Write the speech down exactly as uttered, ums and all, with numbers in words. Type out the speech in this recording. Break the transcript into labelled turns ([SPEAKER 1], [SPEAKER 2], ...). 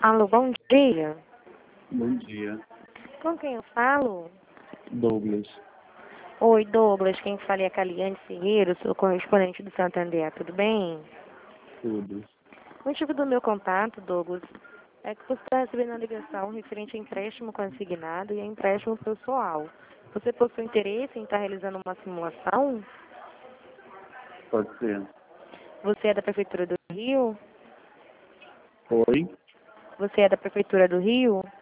[SPEAKER 1] Alô, bom dia.
[SPEAKER 2] Bom dia,
[SPEAKER 1] Com quem eu falo?
[SPEAKER 2] Douglas.
[SPEAKER 1] Oi, Douglas. Quem fala é a Caliane Ferreira, sou correspondente do Santander, tudo bem?
[SPEAKER 2] Tudo.
[SPEAKER 1] O motivo do meu contato, Douglas, é que você está recebendo uma ligação referente a empréstimo consignado e a empréstimo pessoal. Você possui interesse em estar realizando uma simulação?
[SPEAKER 2] Pode ser.
[SPEAKER 1] Você é da Prefeitura do Rio?
[SPEAKER 2] Oi?
[SPEAKER 1] Você é da Prefeitura do Rio?